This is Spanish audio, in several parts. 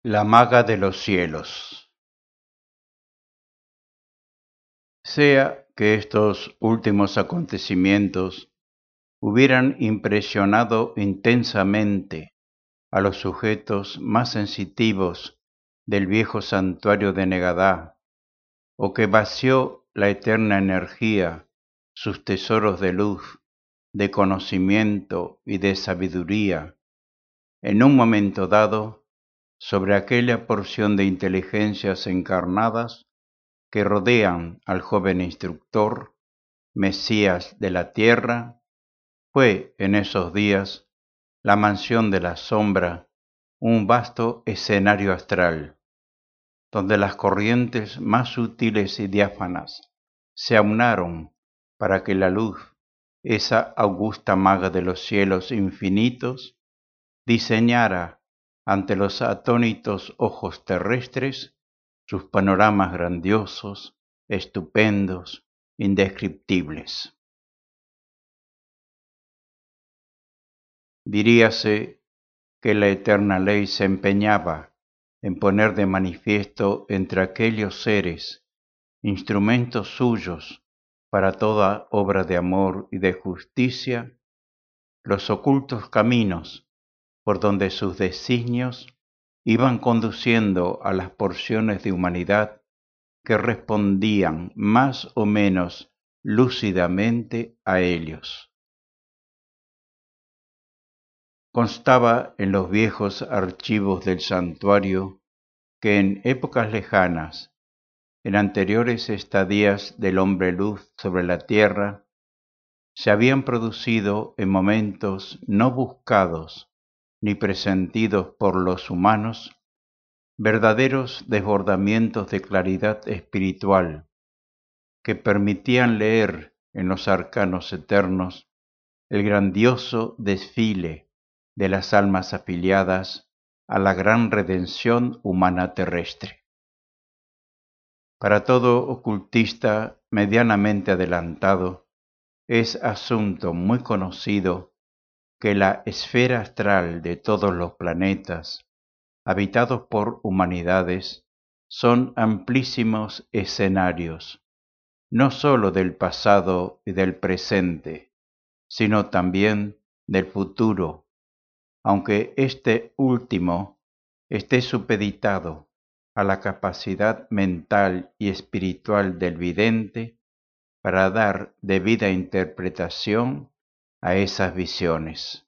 La maga de los cielos. Sea que estos últimos acontecimientos hubieran impresionado intensamente a los sujetos más sensitivos del viejo santuario de Negadá, o que vació la eterna energía, sus tesoros de luz, de conocimiento y de sabiduría, en un momento dado, sobre aquella porción de inteligencias encarnadas que rodean al joven instructor, Mesías de la tierra, fue en esos días la mansión de la sombra un vasto escenario astral, donde las corrientes más sutiles y diáfanas se aunaron para que la luz, esa augusta maga de los cielos infinitos, diseñara ante los atónitos ojos terrestres sus panoramas grandiosos, estupendos, indescriptibles. Diríase que la eterna ley se empeñaba en poner de manifiesto entre aquellos seres, instrumentos suyos para toda obra de amor y de justicia, los ocultos caminos por donde sus designios iban conduciendo a las porciones de humanidad que respondían más o menos lúcidamente a ellos. Constaba en los viejos archivos del santuario que en épocas lejanas, en anteriores estadías del hombre luz sobre la tierra, se habían producido en momentos no buscados ni presentidos por los humanos verdaderos desbordamientos de claridad espiritual que permitían leer en los arcanos eternos el grandioso desfile de las almas afiliadas a la gran redención humana terrestre. Para todo ocultista medianamente adelantado, es asunto muy conocido que la esfera astral de todos los planetas, habitados por humanidades, son amplísimos escenarios, no sólo del pasado y del presente, sino también del futuro, aunque este último esté supeditado a la capacidad mental y espiritual del vidente para dar debida interpretación a esas visiones.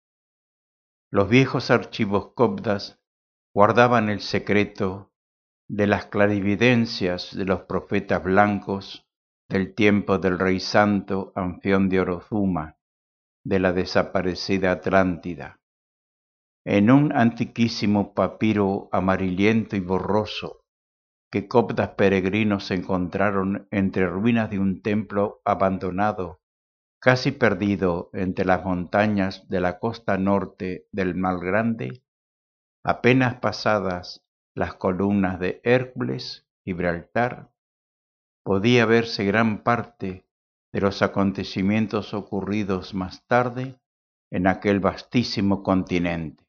Los viejos archivos coptas guardaban el secreto de las clarividencias de los profetas blancos del tiempo del rey santo Anfión de Orozuma, de la desaparecida Atlántida, en un antiquísimo papiro amarillento y borroso que coptas peregrinos encontraron entre ruinas de un templo abandonado, casi perdido entre las montañas de la costa norte del Mar Grande, apenas pasadas las columnas de Hércules, Gibraltar, podía verse gran parte de los acontecimientos ocurridos más tarde en aquel vastísimo continente.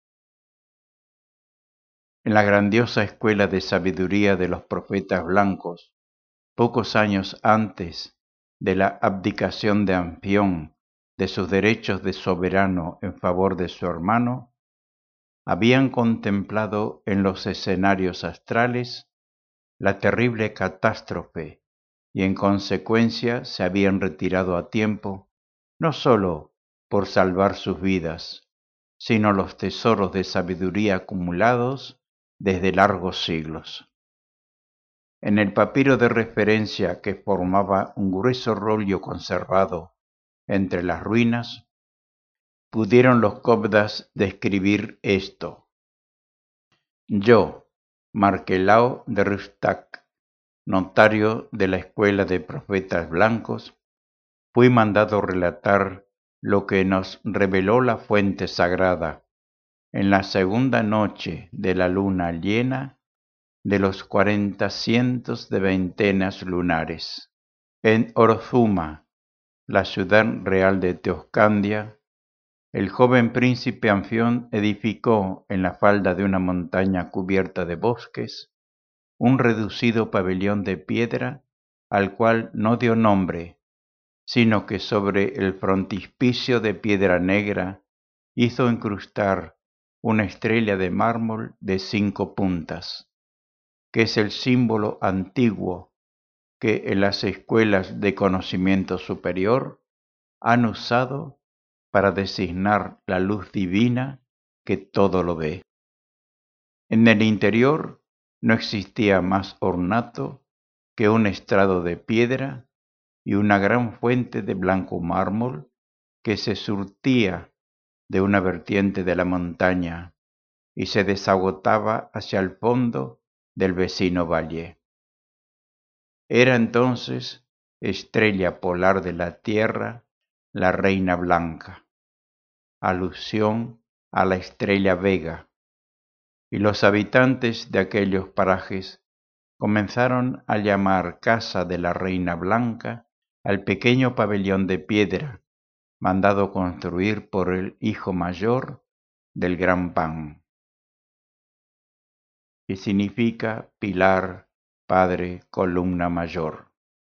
En la grandiosa escuela de sabiduría de los profetas blancos, pocos años antes de la abdicación de Anfión de sus derechos de soberano en favor de su hermano, habían contemplado en los escenarios astrales la terrible catástrofe y en consecuencia se habían retirado a tiempo, no sólo por salvar sus vidas, sino los tesoros de sabiduría acumulados desde largos siglos. En el papiro de referencia que formaba un grueso rollo conservado entre las ruinas, pudieron los coptas describir esto. Yo, Marquelao de Rustac, notario de la Escuela de Profetas Blancos, fui mandado relatar lo que nos reveló la fuente sagrada en la segunda noche de la luna llena de los 40 cientos de veintenas lunares. En Orozuma, la ciudad real de Teoscandia, El joven príncipe Anfión edificó en la falda de una montaña cubierta de bosques un reducido pabellón de piedra al cual no dio nombre, sino que sobre el frontispicio de piedra negra hizo incrustar una estrella de mármol de 5 puntas, que es el símbolo antiguo que en las escuelas de conocimiento superior han usado para designar la luz divina que todo lo ve. En el interior no existía más ornato que un estrado de piedra y una gran fuente de blanco mármol que se surtía de una vertiente de la montaña y se desagotaba hacia el fondo del vecino valle. Era entonces estrella polar de la tierra, la reina blanca, alusión a la estrella Vega, y los habitantes de aquellos parajes comenzaron a llamar casa de la reina blanca al pequeño pabellón de piedra mandado construir por el hijo mayor del gran Pan, que significa pilar, padre, columna mayor.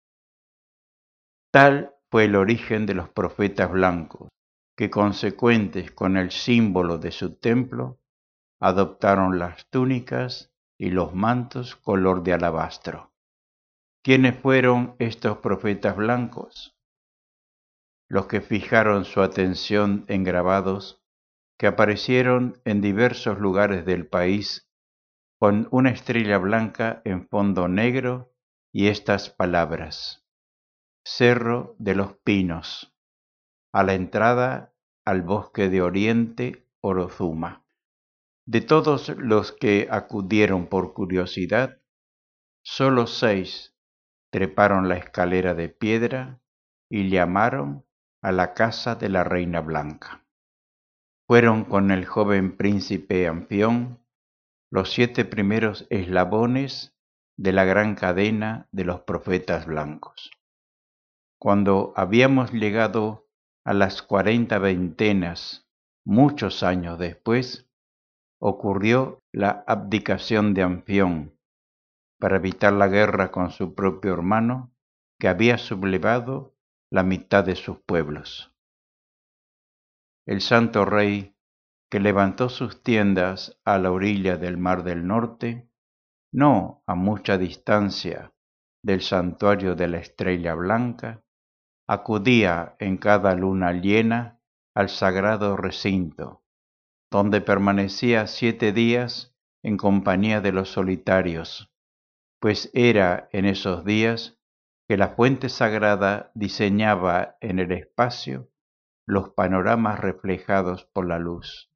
Tal fue el origen de los profetas blancos, que consecuentes con el símbolo de su templo, adoptaron las túnicas y los mantos color de alabastro. ¿Quiénes fueron estos profetas blancos? Los que fijaron su atención en grabados que aparecieron en diversos lugares del país con una estrella blanca en fondo negro y estas palabras: Cerro de los Pinos, a la entrada al bosque de Oriente, Orozuma. De todos los que acudieron por curiosidad, solo 6 treparon la escalera de piedra y llamaron a la casa de la reina blanca. Fueron con el joven príncipe Anfión los 7 primeros eslabones de la gran cadena de los profetas blancos. Cuando habíamos llegado a las 40 veintenas, muchos años después, ocurrió la abdicación de Anfión para evitar la guerra con su propio hermano, que había sublevado la mitad de sus pueblos. El santo rey, que levantó sus tiendas a la orilla del Mar del Norte, no a mucha distancia del santuario de la Estrella Blanca, acudía en cada luna llena al sagrado recinto, donde permanecía 7 días en compañía de los solitarios, pues era en esos días que la fuente sagrada diseñaba en el espacio los panoramas reflejados por la luz.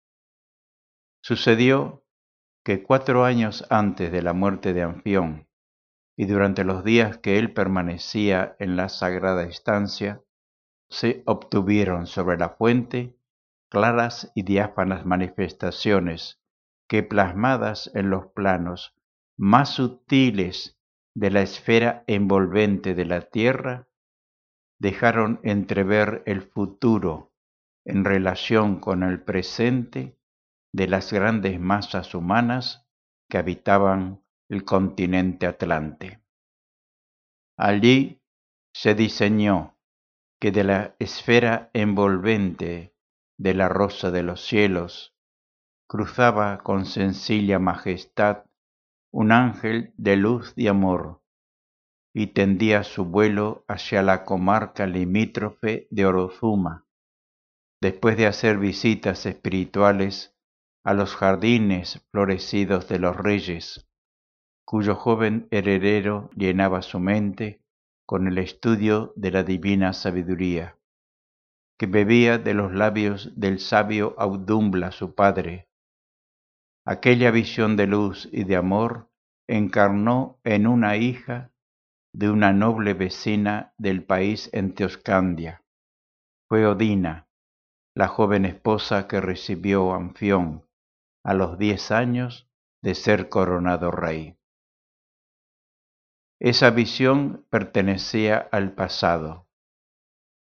Sucedió que 4 años antes de la muerte de Anfión, y durante los días que él permanecía en la sagrada estancia, se obtuvieron sobre la fuente claras y diáfanas manifestaciones que, plasmadas en los planos más sutiles de la esfera envolvente de la tierra, dejaron entrever el futuro en relación con el presente de las grandes masas humanas que habitaban el continente Atlante. Allí se diseñó que de la esfera envolvente de la rosa de los cielos cruzaba con sencilla majestad un ángel de luz y amor, y tendía su vuelo hacia la comarca limítrofe de Orozuma, después de hacer visitas espirituales a los jardines florecidos de los reyes, cuyo joven heredero llenaba su mente con el estudio de la divina sabiduría, que bebía de los labios del sabio Audumbla su padre. Aquella visión de luz y de amor encarnó en una hija de una noble vecina del país en Teoscandia. Fue Odina, la joven esposa que recibió Anfión a los 10 años de ser coronado rey. Esa visión pertenecía al pasado,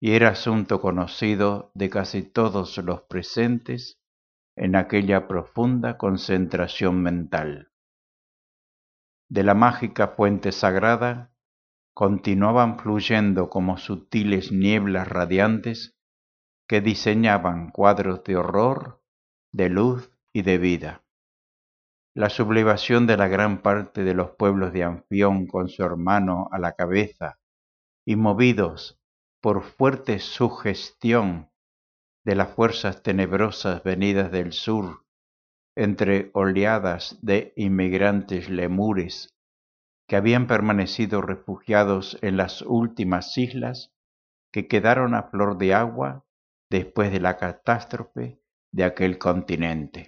y era asunto conocido de casi todos los presentes en aquella profunda concentración mental. De la mágica fuente sagrada continuaban fluyendo como sutiles nieblas radiantes que diseñaban cuadros de horror, de luz y de vida. La sublevación de la gran parte de los pueblos de Anfión con su hermano a la cabeza y movidos por fuerte sugestión de las fuerzas tenebrosas venidas del sur entre oleadas de inmigrantes lemures que habían permanecido refugiados en las últimas islas que quedaron a flor de agua después de la catástrofe de aquel continente.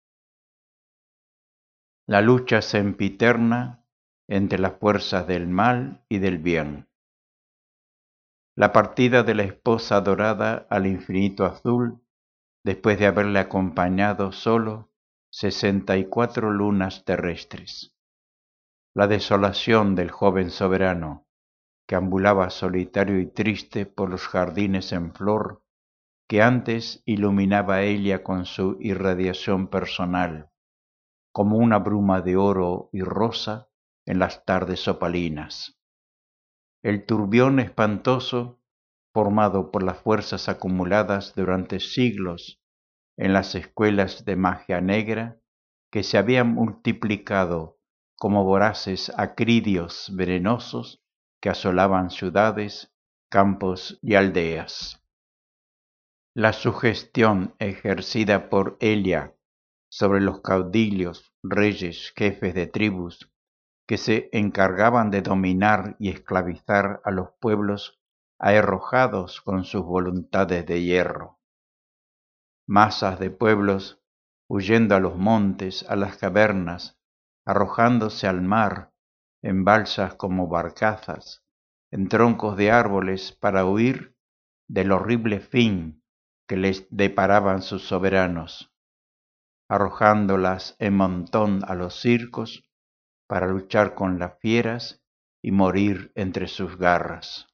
La lucha sempiterna entre las fuerzas del mal y del bien. La partida de la esposa adorada al infinito azul, después de haberle acompañado solo 64 lunas terrestres. La desolación del joven soberano, que ambulaba solitario y triste por los jardines en flor, que antes iluminaba Elia con su irradiación personal, como una bruma de oro y rosa en las tardes opalinas. El turbión espantoso, formado por las fuerzas acumuladas durante siglos en las escuelas de magia negra, que se habían multiplicado como voraces acridios venenosos que asolaban ciudades, campos y aldeas. La sugestión ejercida por Elia sobre los caudillos, reyes, jefes de tribus, que se encargaban de dominar y esclavizar a los pueblos aherrojados con sus voluntades de hierro. Masas de pueblos huyendo a los montes, a las cavernas, arrojándose al mar, en balsas como barcazas, en troncos de árboles para huir del horrible fin que les deparaban sus soberanos, arrojándolas en montón a los circos para luchar con las fieras y morir entre sus garras.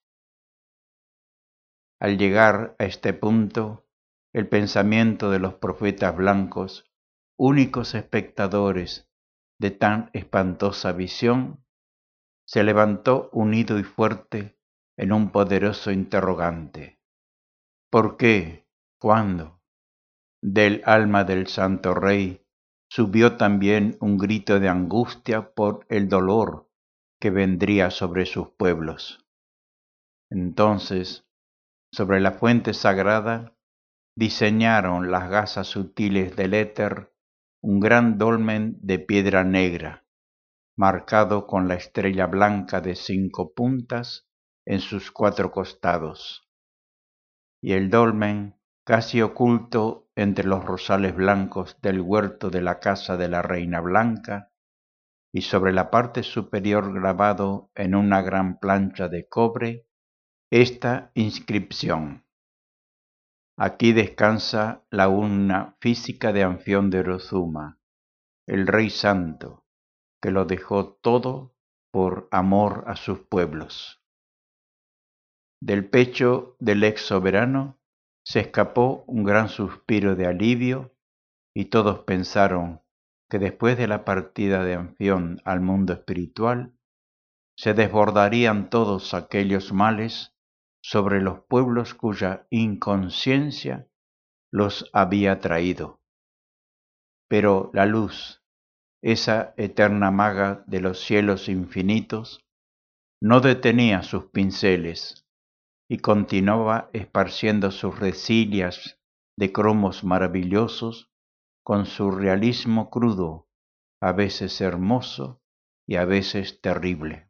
Al llegar a este punto, el pensamiento de los profetas blancos, únicos espectadores de tan espantosa visión, se levantó unido y fuerte en un poderoso interrogante. ¿Por qué? ¿Cuándo? Del alma del Santo Rey subió también un grito de angustia por el dolor que vendría sobre sus pueblos. Entonces, sobre la fuente sagrada, diseñaron las gasas sutiles del éter un gran dolmen de piedra negra, marcado con la estrella blanca de 5 puntas en sus 4 costados, y el dolmen, casi oculto entre los rosales blancos del huerto de la casa de la Reina Blanca, y sobre la parte superior grabado en una gran plancha de cobre, esta inscripción: Aquí descansa la urna física de Anfión de Orozuma, el Rey Santo, que lo dejó todo por amor a sus pueblos. Del pecho del ex soberano se escapó un gran suspiro de alivio y todos pensaron que después de la partida de Anfión al mundo espiritual, se desbordarían todos aquellos males sobre los pueblos cuya inconsciencia los había traído. Pero la luz, esa eterna maga de los cielos infinitos, no detenía sus pinceles y continuaba esparciendo sus resilias de cromos maravillosos con su realismo crudo, a veces hermoso y a veces terrible.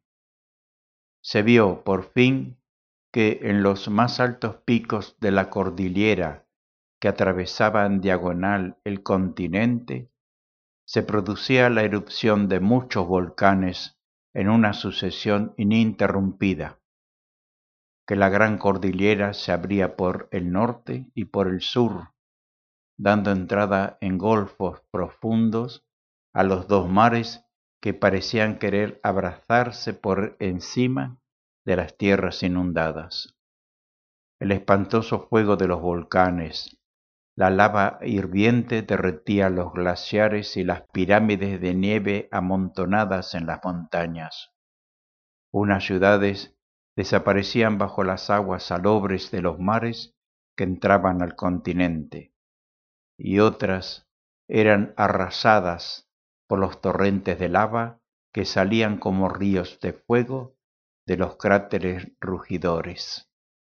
Se vio, por fin, que en los más altos picos de la cordillera que atravesaba en diagonal el continente, se producía la erupción de muchos volcanes en una sucesión ininterrumpida, que la gran cordillera se abría por el norte y por el sur, dando entrada en golfos profundos a los dos mares que parecían querer abrazarse por encima de las tierras inundadas. el espantoso fuego de los volcanes. La lava hirviente derretía los glaciares y las pirámides de nieve amontonadas en las montañas. Unas ciudades desaparecían bajo las aguas salobres de los mares que entraban al continente, y otras eran arrasadas por los torrentes de lava que salían como ríos de fuego de los cráteres rugidores.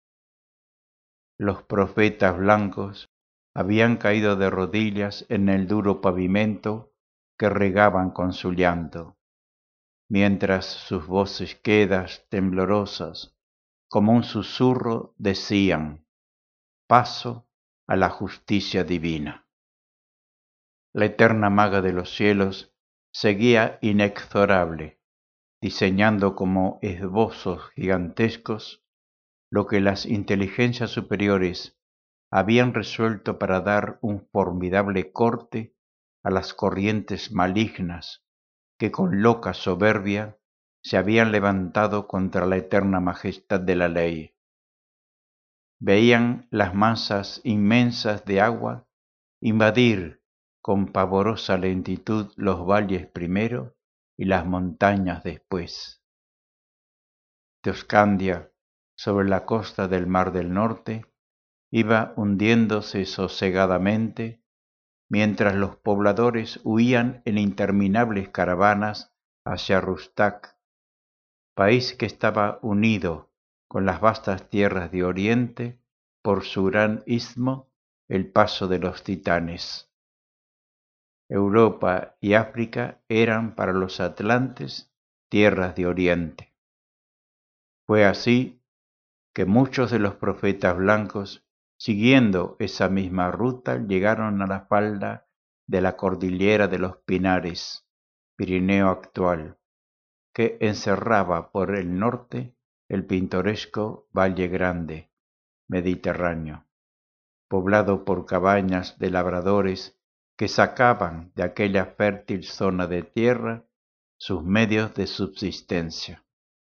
Los profetas blancos habían caído de rodillas en el duro pavimento que regaban con su llanto, mientras sus voces quedas temblorosas, como un susurro, decían: paso a la justicia divina. La eterna maga de los cielos seguía inexorable, diseñando como esbozos gigantescos lo que las inteligencias superiores habían resuelto para dar un formidable corte a las corrientes malignas que con loca soberbia se habían levantado contra la eterna majestad de la ley. Veían las masas inmensas de agua invadir con pavorosa lentitud los valles primero y las montañas después. Teoscandia, sobre la costa del Mar del Norte, iba hundiéndose sosegadamente, mientras los pobladores huían en interminables caravanas hacia Rustak, país que estaba unido con las vastas tierras de Oriente por su gran istmo, el paso de los Titanes. Europa y África eran para los atlantes tierras de Oriente. Fue así que muchos de los profetas blancos, siguiendo esa misma ruta, llegaron a la falda de la cordillera de los Pinares, Pirineo actual, que encerraba por el norte el pintoresco Valle Grande, Mediterráneo, poblado por cabañas de labradores que sacaban de aquella fértil zona de tierra sus medios de subsistencia.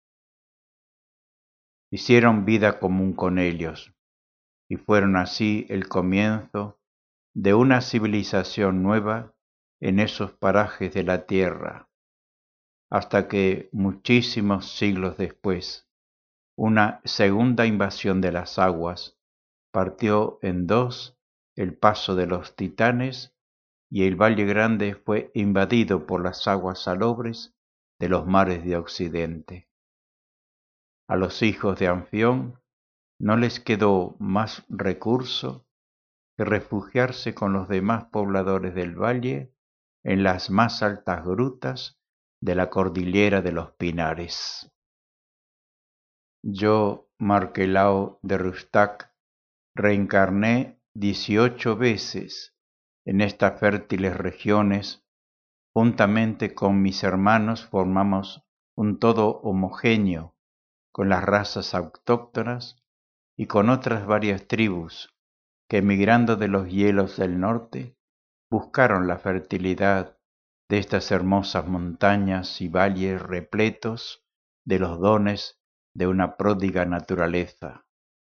Hicieron vida común con ellos, y fueron así el comienzo de una civilización nueva en esos parajes de la tierra, hasta que, muchísimos siglos después, una segunda invasión de las aguas partió en dos el paso de los Titanes y el Valle Grande fue invadido por las aguas salobres de los mares de Occidente. A los hijos de Anfión no les quedó más recurso que refugiarse con los demás pobladores del valle en las más altas grutas de la cordillera de los Pinares. Yo, Markelao de Rustak, reencarné 18 veces en estas fértiles regiones. Juntamente con mis hermanos formamos un todo homogéneo con las razas autóctonas y con otras varias tribus que, emigrando de los hielos del norte, buscaron la fertilidad de estas hermosas montañas y valles repletos de los dones de una pródiga naturaleza.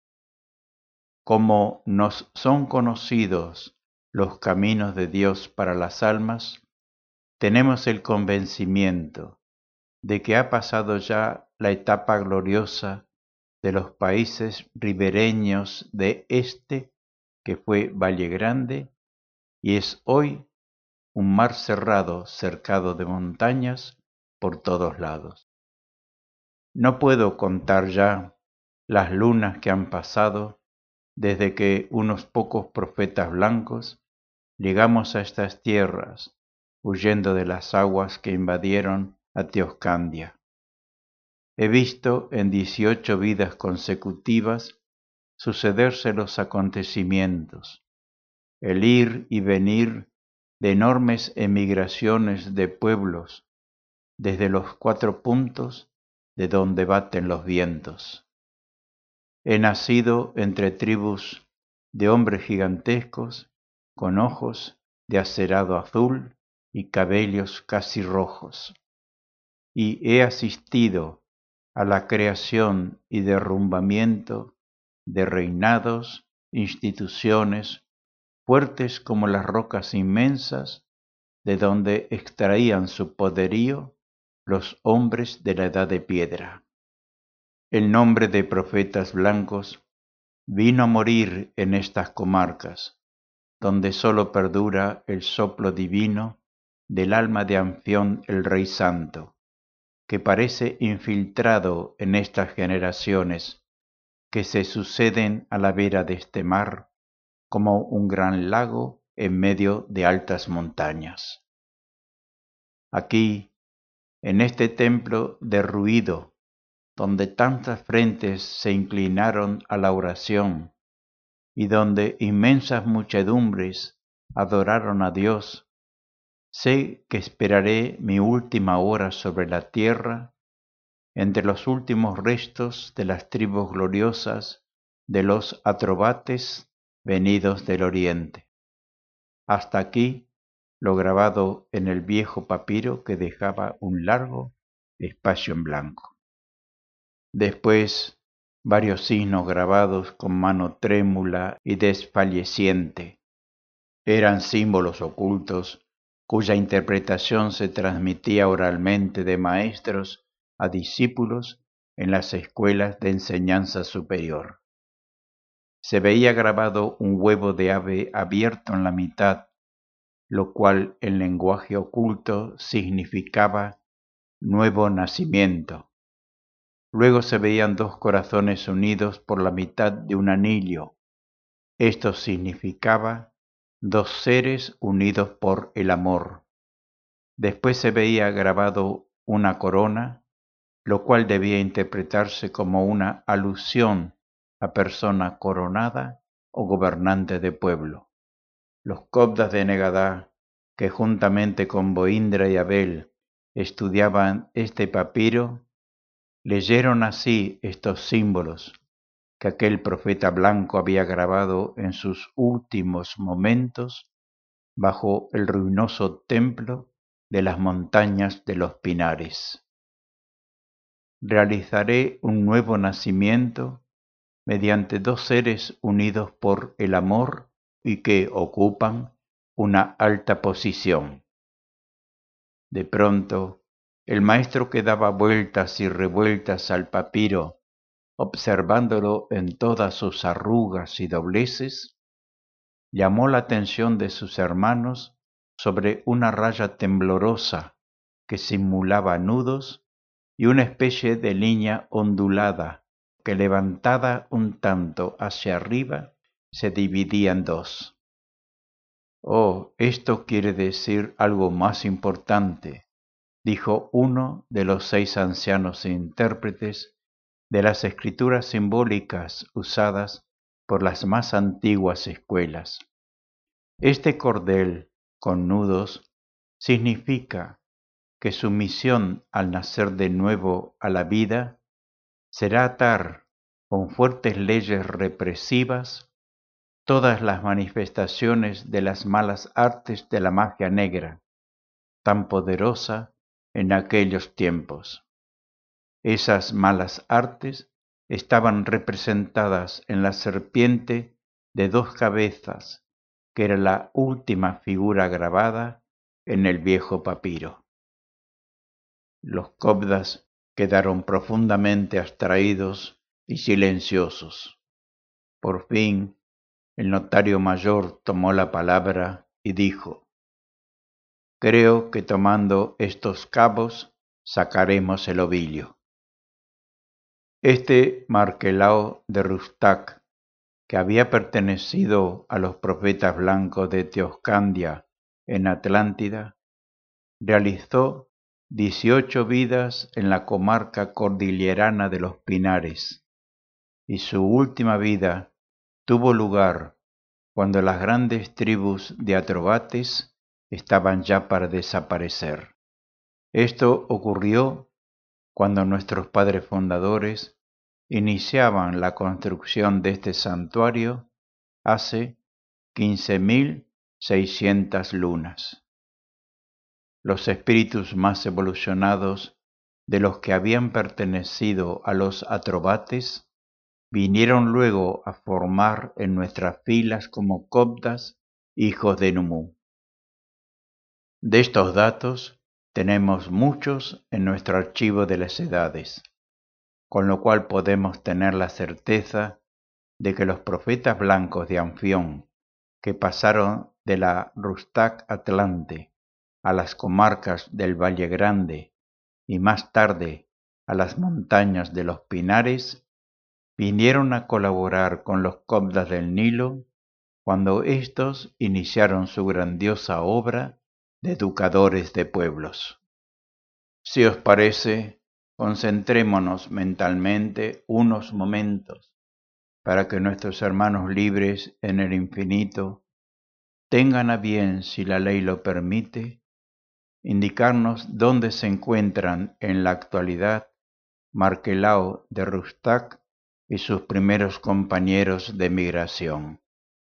Como nos son conocidos los caminos de Dios para las almas, tenemos el convencimiento de que ha pasado ya la etapa gloriosa de los países ribereños de este, que fue Valle Grande, y es hoy un mar cerrado cercado de montañas por todos lados. No puedo contar ya las lunas que han pasado desde que unos pocos profetas blancos llegamos a estas tierras, huyendo de las aguas que invadieron a Teoscandia. He visto en 18 vidas consecutivas sucederse los acontecimientos, el ir y venir de enormes emigraciones de pueblos desde los 4 puntos de donde baten los vientos. He nacido entre tribus de hombres gigantescos con ojos de acerado azul y cabellos casi rojos, y he asistido a la creación y derrumbamiento de reinados, instituciones, fuertes como las rocas inmensas, de donde extraían su poderío los hombres de la edad de piedra. El nombre de profetas blancos vino a morir en estas comarcas, donde sólo perdura el soplo divino del alma de Anfión el Rey Santo, que parece infiltrado en estas generaciones que se suceden a la vera de este mar como un gran lago en medio de altas montañas. Aquí, en este templo derruido, donde tantas frentes se inclinaron a la oración y donde inmensas muchedumbres adoraron a Dios, sé que esperaré mi última hora sobre la tierra, entre los últimos restos de las tribus gloriosas de los atrobates venidos del oriente. Hasta aquí lo grabado en el viejo papiro que dejaba un largo espacio en blanco. Después, varios signos grabados con mano trémula y desfalleciente. Eran símbolos ocultos cuya interpretación se transmitía oralmente de maestros a discípulos en las escuelas de enseñanza superior. Se veía grabado un huevo de ave abierto en la mitad, lo cual en lenguaje oculto significaba nuevo nacimiento. Luego se veían dos corazones unidos por la mitad de un anillo. Esto significaba dos seres unidos por el amor. Después se veía grabado una corona, lo cual debía interpretarse como una alusión a persona coronada o gobernante de pueblo. Los coptas de Negadá, que juntamente con Boindra y Abel estudiaban este papiro, leyeron así estos símbolos que aquel profeta blanco había grabado en sus últimos momentos bajo el ruinoso templo de las montañas de los Pinares. Realizaré un nuevo nacimiento mediante dos seres unidos por el amor y que ocupan una alta posición. De pronto, el maestro que daba vueltas y revueltas al papiro, observándolo en todas sus arrugas y dobleces, llamó la atención de sus hermanos sobre una raya temblorosa que simulaba nudos y una especie de línea ondulada que, levantada un tanto hacia arriba, se dividía en dos. «Oh, esto quiere decir algo más importante», dijo uno de los 6 ancianos intérpretes de las escrituras simbólicas usadas por las más antiguas escuelas. Este cordel con nudos significa que su misión al nacer de nuevo a la vida será atar con fuertes leyes represivas todas las manifestaciones de las malas artes de la magia negra, tan poderosa en aquellos tiempos. Esas malas artes estaban representadas en la serpiente de 2 cabezas, que era la última figura grabada en el viejo papiro. Los coptas quedaron profundamente abstraídos y silenciosos. Por fin, el notario mayor tomó la palabra y dijo: «Creo que tomando estos cabos sacaremos el ovillo». Este Markelao de Rustac, que había pertenecido a los profetas blancos de Teoscandia en Atlántida, realizó 18 vidas en la comarca cordillerana de los Pinares, y su última vida tuvo lugar cuando las grandes tribus de atrobates estaban ya para desaparecer. Esto ocurrió cuando nuestros padres fundadores iniciaban la construcción de este santuario hace 15.600 lunas. Los espíritus más evolucionados de los que habían pertenecido a los atrobates vinieron luego a formar en nuestras filas como coptas, hijos de Numú. De estos datos tenemos muchos en nuestro archivo de las edades, con lo cual podemos tener la certeza de que los profetas blancos de Anfión, que pasaron de la Rustac Atlante a las comarcas del Valle Grande y más tarde a las montañas de los Pinares, vinieron a colaborar con los coptas del Nilo cuando éstos iniciaron su grandiosa obra de educadores de pueblos. Si os parece, concentrémonos mentalmente unos momentos para que nuestros hermanos libres en el infinito tengan a bien, si la ley lo permite, indicarnos dónde se encuentran en la actualidad Markelao de Rustac y sus primeros compañeros de migración.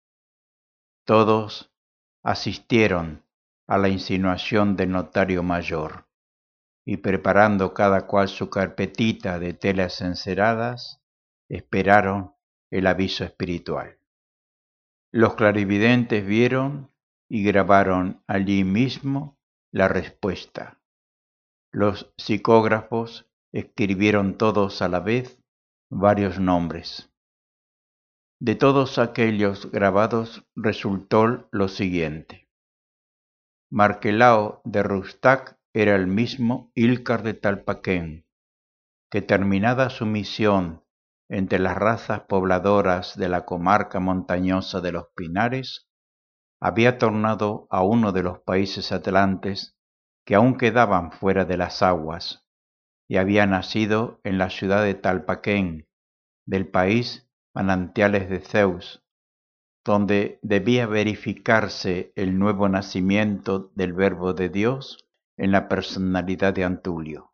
Todos asistieron a la insinuación del notario mayor y preparando cada cual su carpetita de telas enceradas, esperaron el aviso espiritual. Los clarividentes vieron y grabaron allí mismo la respuesta. Los psicógrafos escribieron todos a la vez varios nombres. De todos aquellos grabados resultó lo siguiente. Markelao de Rustac era el mismo Ílcar de Talpaquén, que terminada su misión entre las razas pobladoras de la comarca montañosa de los Pinares, había tornado a uno de los países atlantes que aún quedaban fuera de las aguas, y había nacido en la ciudad de Talpaquén, del país Manantiales de Zeus, donde debía verificarse el nuevo nacimiento del Verbo de Dios en la personalidad de Antulio.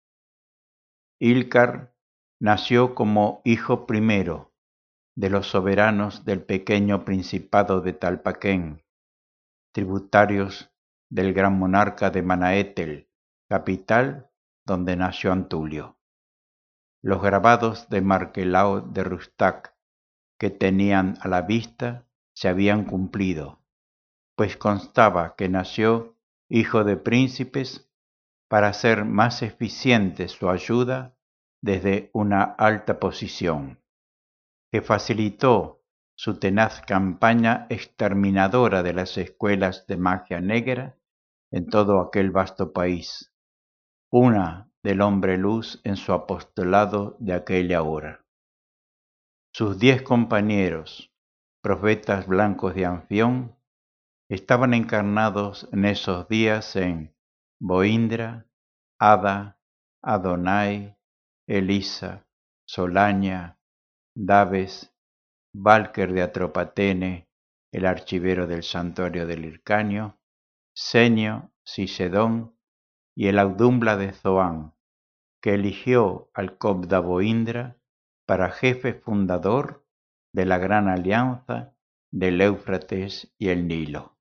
Ílcar nació como hijo primero de los soberanos del pequeño principado de Talpaquén, tributarios del gran monarca de Manaétel, capital donde nació Antulio. Los grabados de Markelao de Rustac que tenían a la vista se habían cumplido, pues constaba que nació hijo de príncipes para hacer más eficiente su ayuda desde una alta posición, que facilitó su tenaz campaña exterminadora de las escuelas de magia negra en todo aquel vasto país, una del hombre luz en su apostolado de aquella hora. Sus 10 compañeros, profetas blancos de Anfión, estaban encarnados en esos días en Boindra, Ada, Adonai, Elisa, Solaña, Daves, Valker de Atropatene, el archivero del santuario del Hircanio, Senio, Sicedón y el Audumbla de Zoán, que eligió al Cobda Boindra para jefe fundador de la gran alianza del Éufrates y el Nilo.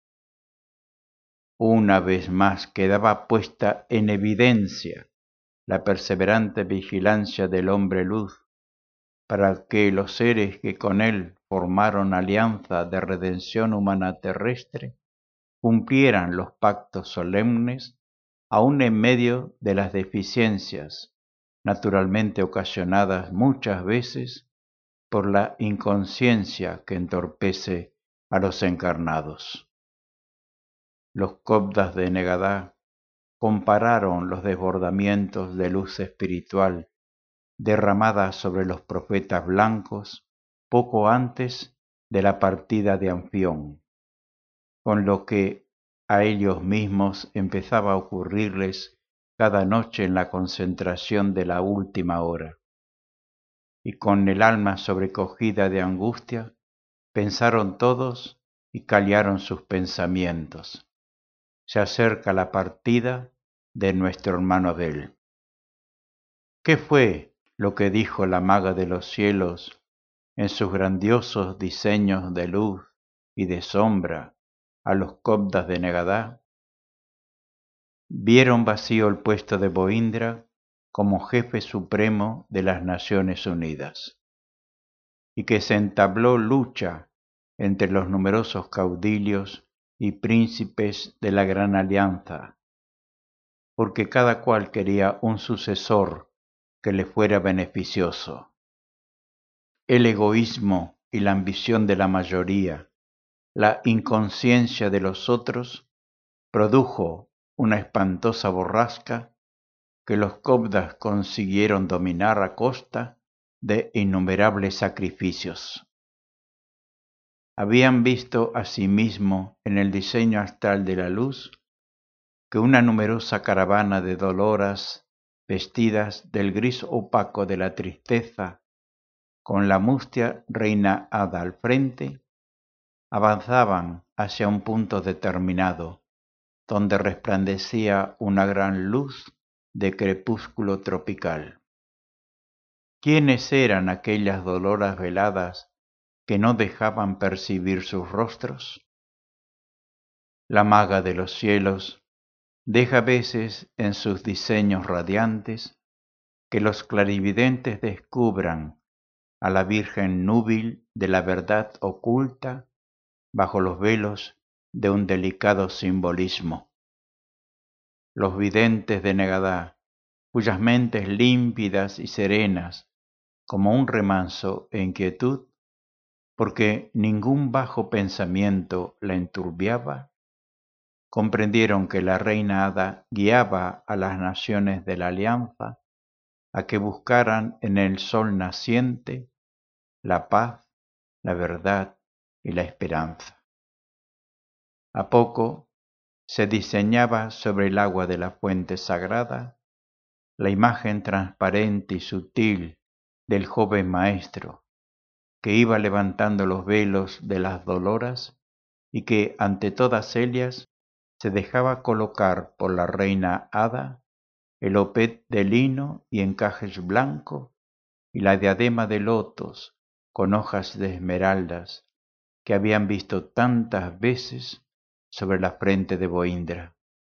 Una vez más quedaba puesta en evidencia la perseverante vigilancia del hombre luz para que los seres que con él formaron alianza de redención humana terrestre cumplieran los pactos solemnes aun en medio de las deficiencias naturalmente ocasionadas muchas veces por la inconsciencia que entorpece a los encarnados. Los coptas de Negadá compararon los desbordamientos de luz espiritual derramada sobre los profetas blancos poco antes de la partida de Anfión, con lo que a ellos mismos empezaba a ocurrirles cada noche en la concentración de la última hora. Y con el alma sobrecogida de angustia, pensaron todos y callaron sus pensamientos. Se acerca la partida de nuestro hermano Abel. ¿Qué fue lo que dijo la maga de los cielos en sus grandiosos diseños de luz y de sombra a los coptas de Negadá? Vieron vacío el puesto de Boindra como jefe supremo de las Naciones Unidas. y que se entabló lucha entre los numerosos caudillos y príncipes de la Gran Alianza, porque cada cual quería un sucesor que le fuera beneficioso. El egoísmo y la ambición de la mayoría, la inconsciencia de los otros, produjo una espantosa borrasca que los coptas consiguieron dominar a costa de innumerables sacrificios. Habían visto asimismo en el diseño astral de la luz que una numerosa caravana de doloras vestidas del gris opaco de la tristeza, con la mustia reina hada al frente, avanzaban hacia un punto determinado, donde resplandecía una gran luz de crepúsculo tropical. ¿Quiénes eran aquellas doloras veladas que no dejaban percibir sus rostros? La maga de los cielos deja a veces en sus diseños radiantes que los clarividentes descubran a la Virgen núbil de la verdad oculta bajo los velos de un delicado simbolismo. Los videntes de Negadá, cuyas mentes límpidas y serenas, como un remanso en quietud, porque ningún bajo pensamiento la enturbiaba, comprendieron que la reina hada guiaba a las naciones de la alianza a que buscaran en el sol naciente la paz, la verdad y la esperanza. A poco se diseñaba sobre el agua de la fuente sagrada la imagen transparente y sutil del joven maestro, que iba levantando los velos de las doloras y que ante todas ellas se dejaba colocar por la reina hada el opet de lino y encajes blancos y la diadema de lotos con hojas de esmeraldas que habían visto tantas veces sobre la frente de Boindra.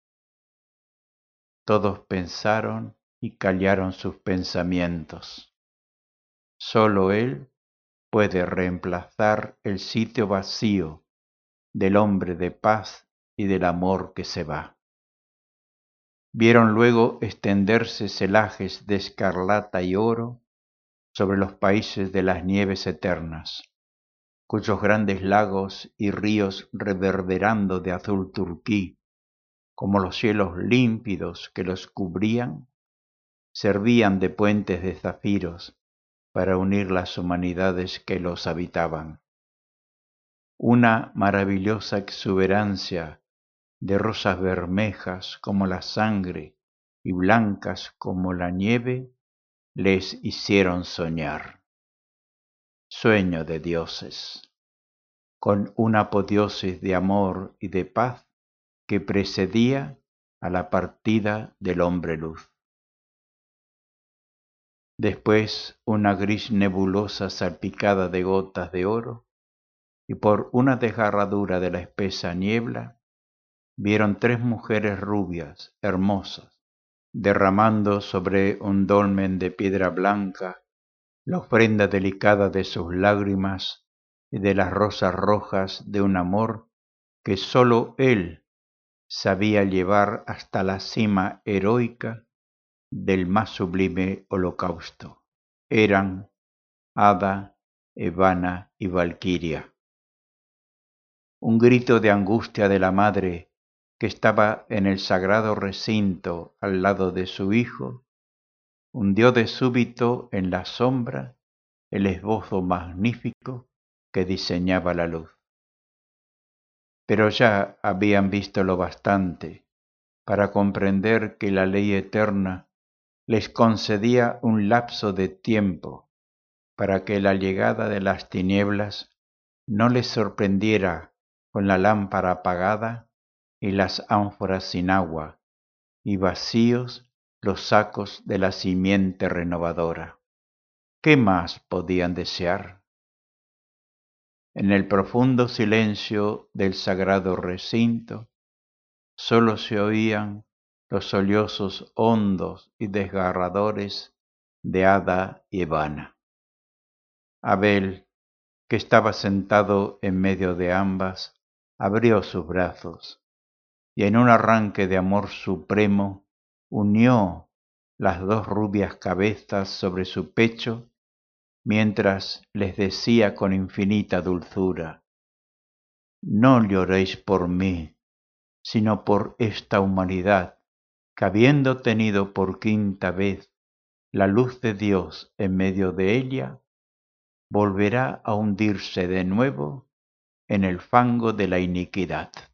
Todos pensaron y callaron sus pensamientos. Solo él puede reemplazar el sitio vacío del hombre de paz y del amor que se va. Vieron luego extenderse celajes de escarlata y oro sobre los países de las nieves eternas, cuyos grandes lagos y ríos reverberando de azul turquí, como los cielos límpidos que los cubrían, servían de puentes de zafiros para unir las humanidades que los habitaban. Una maravillosa exuberancia de rosas bermejas como la sangre y blancas como la nieve les hicieron soñar. Sueño de dioses, con una apoteosis de amor y de paz que precedía a la partida del hombre luz. Después una gris nebulosa salpicada de gotas de oro, y por una desgarradura de la espesa niebla, vieron tres mujeres rubias, hermosas, derramando sobre un dolmen de piedra blanca la ofrenda delicada de sus lágrimas y de las rosas rojas de un amor que sólo él sabía llevar hasta la cima heroica del más sublime holocausto. Eran Hada, Evana y Valquiria. Un grito de angustia de la madre que estaba en el sagrado recinto al lado de su hijo, hundió de súbito en la sombra el esbozo magnífico que diseñaba la luz. Pero ya habían visto lo bastante para comprender que la ley eterna les concedía un lapso de tiempo para que la llegada de las tinieblas no les sorprendiera con la lámpara apagada y las ánforas sin agua, y vacíos los sacos de la simiente renovadora. ¿Qué más podían desear? En el profundo silencio del sagrado recinto, sólo se oían los sollozos hondos y desgarradores de Hada y Evana. Abel, que estaba sentado en medio de ambas, abrió sus brazos y en un arranque de amor supremo unió las dos rubias cabezas sobre su pecho mientras les decía con infinita dulzura: no lloréis por mí, sino por esta humanidad que, habiendo tenido por quinta vez la luz de Dios en medio de ella, volverá a hundirse de nuevo en el fango de la iniquidad.